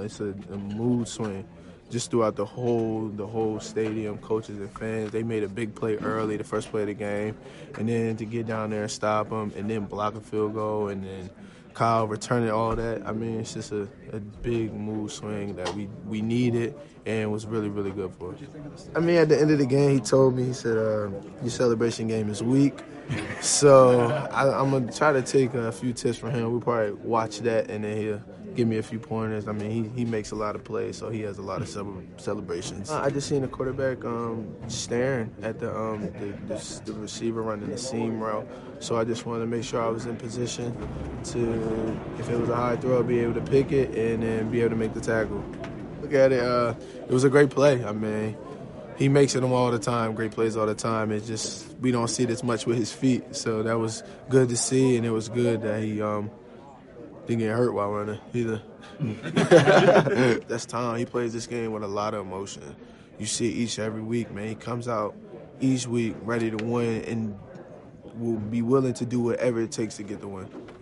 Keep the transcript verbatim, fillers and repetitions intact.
it's a, a mood swing just throughout the whole the whole stadium, coaches and fans. They made a big play early, the first play of the game, and then to get down there and stop them, and then block a field goal, and then Kyle returning all that. I mean, it's just a, a big mood swing that we, we needed and was really, really good for us. I mean, at the end of the game, he told me, he said, uh, your celebration game is weak. So I, I'm going to try to take a few tips from him. We'll probably watch that, and then he'll give me a few pointers. I mean, he, he makes a lot of plays, so he has a lot of celebrations. Uh, I just seen the quarterback um, staring at the, um, the, the the receiver running the seam route. So I just wanted to make sure I was in position to, if it was a high throw, be able to pick it and then be able to make the tackle. Look at it. Uh, it was a great play. I mean, he makes them all the time, great plays all the time. It's just we don't see this much with his feet. So that was good to see, and it was good that he um, didn't get hurt while running either. That's Tom. He plays this game with a lot of emotion. You see it each every week, man. He comes out each week ready to win and will be willing to do whatever it takes to get the win.